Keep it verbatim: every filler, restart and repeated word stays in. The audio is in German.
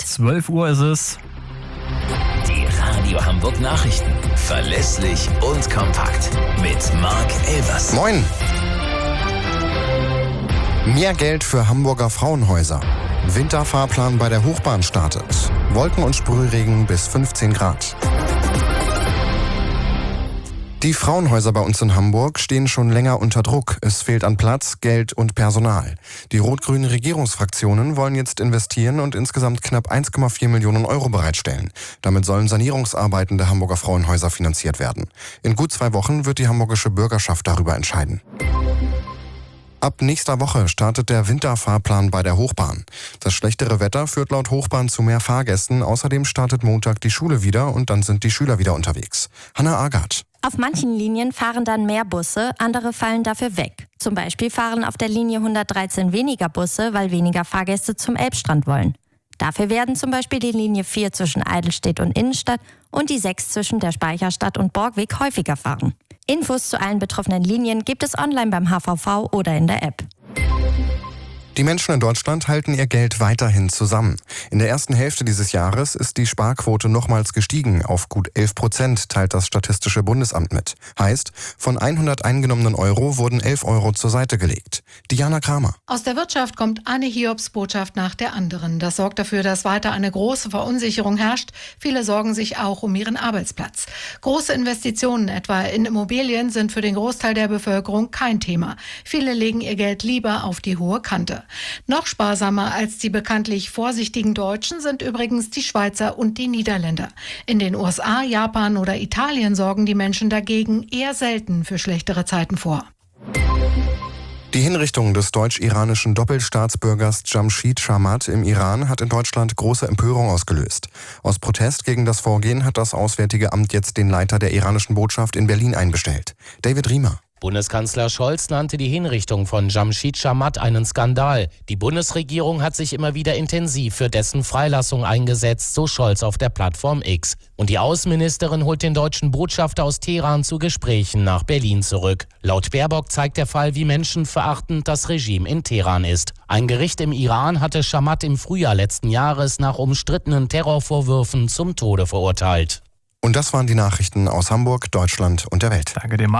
zwölf Uhr ist es. Die Radio Hamburg Nachrichten. Verlässlich und kompakt. Mit Marc Elvers. Moin! Mehr Geld für Hamburger Frauenhäuser. Winterfahrplan bei der Hochbahn startet. Wolken und Sprühregen bis fünfzehn Grad. Die Frauenhäuser bei uns in Hamburg stehen schon länger unter Druck. Es fehlt an Platz, Geld und Personal. Die rot-grünen Regierungsfraktionen wollen jetzt investieren und insgesamt knapp eins Komma vier Millionen Euro bereitstellen. Damit sollen Sanierungsarbeiten der Hamburger Frauenhäuser finanziert werden. In gut zwei Wochen wird die hamburgische Bürgerschaft darüber entscheiden. Ab nächster Woche startet der Winterfahrplan bei der Hochbahn. Das schlechtere Wetter führt laut Hochbahn zu mehr Fahrgästen. Außerdem startet Montag die Schule wieder und dann sind die Schüler wieder unterwegs. Hanna Agath. Auf manchen Linien fahren dann mehr Busse, andere fallen dafür weg. Zum Beispiel fahren auf der Linie hundertdreizehn weniger Busse, weil weniger Fahrgäste zum Elbstrand wollen. Dafür werden zum Beispiel die Linie vier zwischen Eidelstedt und Innenstadt und die sechs zwischen der Speicherstadt und Borgweg häufiger fahren. Infos zu allen betroffenen Linien gibt es online beim H V V oder in der App. Die Menschen in Deutschland halten ihr Geld weiterhin zusammen. In der ersten Hälfte dieses Jahres ist die Sparquote nochmals gestiegen. Auf gut elf Prozent teilt das Statistische Bundesamt mit. Heißt, von hundert eingenommenen Euro wurden elf Euro zur Seite gelegt. Diana Kramer. Aus der Wirtschaft kommt eine Hiobsbotschaft nach der anderen. Das sorgt dafür, dass weiter eine große Verunsicherung herrscht. Viele sorgen sich auch um ihren Arbeitsplatz. Große Investitionen, etwa in Immobilien, sind für den Großteil der Bevölkerung kein Thema. Viele legen ihr Geld lieber auf die hohe Kante. Noch sparsamer als die bekanntlich vorsichtigen Deutschen sind übrigens die Schweizer und die Niederländer. In den U S A, Japan oder Italien sorgen die Menschen dagegen eher selten für schlechtere Zeiten vor. Die Hinrichtung des deutsch-iranischen Doppelstaatsbürgers Jamshid Chamat im Iran hat in Deutschland große Empörung ausgelöst. Aus Protest gegen das Vorgehen hat das Auswärtige Amt jetzt den Leiter der iranischen Botschaft in Berlin einbestellt. David Riemer. Bundeskanzler Scholz nannte die Hinrichtung von Jamshid Chamat einen Skandal. Die Bundesregierung hat sich immer wieder intensiv für dessen Freilassung eingesetzt, so Scholz auf der Plattform X. Und die Außenministerin holt den deutschen Botschafter aus Teheran zu Gesprächen nach Berlin zurück. Laut Baerbock zeigt der Fall, wie menschenverachtend das Regime in Teheran ist. Ein Gericht im Iran hatte Chamat im Frühjahr letzten Jahres nach umstrittenen Terrorvorwürfen zum Tode verurteilt. Und das waren die Nachrichten aus Hamburg, Deutschland und der Welt. Danke dir, Marc.